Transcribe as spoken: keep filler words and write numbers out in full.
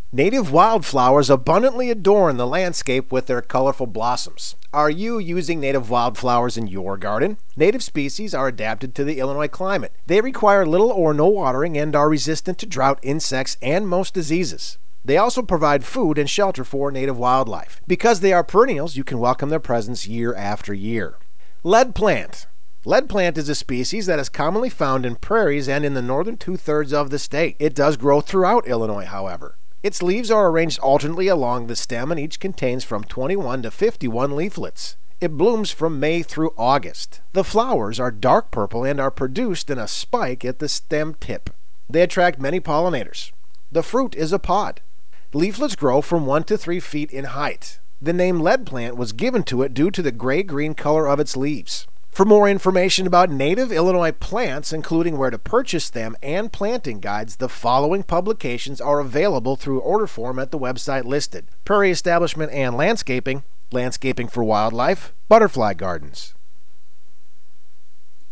Native wildflowers abundantly adorn the landscape with their colorful blossoms. Are you using native wildflowers in your garden? Native species are adapted to the Illinois climate. They require little or no watering and are resistant to drought, insects, and most diseases. They also provide food and shelter for native wildlife. Because they are perennials, you can welcome their presence year after year. Lead plant. Lead plant is a species that is commonly found in prairies and in the northern two-thirds of the state. It does grow throughout Illinois, however. Its leaves are arranged alternately along the stem and each contains from twenty-one to fifty-one leaflets. It blooms from May through August. The flowers are dark purple and are produced in a spike at the stem tip. They attract many pollinators. The fruit is a pod. Leaflets grow from one to three feet in height. The name lead plant was given to it due to the gray-green color of its leaves. For more information about native Illinois plants, including where to purchase them and planting guides, the following publications are available through order form at the website listed: Prairie Establishment and Landscaping, Landscaping for Wildlife, Butterfly Gardens.